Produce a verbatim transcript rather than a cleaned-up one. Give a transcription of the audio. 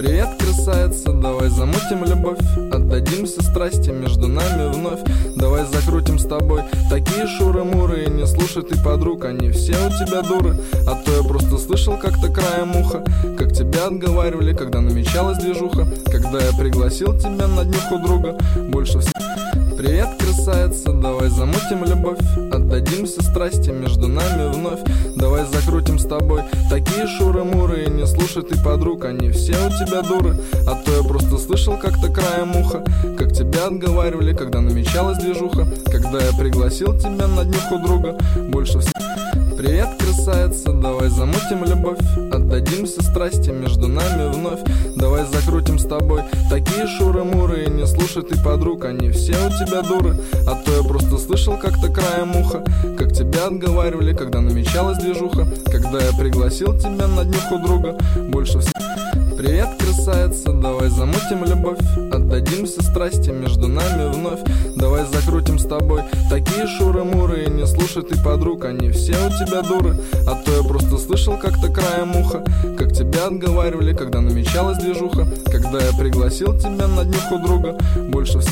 Привет, красавица, давай замутим любовь, отдадимся страсти между нами вновь. Давай закрутим с тобой такие шуры-муры, и не слушай ты подруг, они все у тебя дуры. А то я просто слышал как-то краем уха, как тебя отговаривали, когда намечалась движуха, когда я пригласил тебя на днюху друга. Больше всех. Привет, красавица, давай замутим любовь, отдадимся страсти между нами вновь. Давай закрутим с тобой такие шуры-муры, и не слушай ты подруг, они все у тебя дуры. А то я просто слышал как-то краем уха, как тебя отговаривали, когда намечалась движуха, когда я пригласил тебя на днюху друга. Больше всех. Привет, красавица, давай замутим любовь, отдадимся страсти между нами вновь. Давай закрутим с тобой такие шуры-муры, и не слушай ты подруг, они все у тебя дуры. А то я просто слышал как-то краем уха, как тебя отговаривали, когда намечалась движуха, когда я пригласил тебя на днюху друга. Больше всех. Привет, красавица, давай замутим любовь, отдадимся страсти между нами вновь. Давай закрутим с тобой такие шуры-муры, и не слушай ты подруг, они все у тебя дуры. А то я просто слышал как-то краем уха, как тебя отговаривали, когда намечалась движуха, когда я пригласил тебя на днюху друга. Больше всех.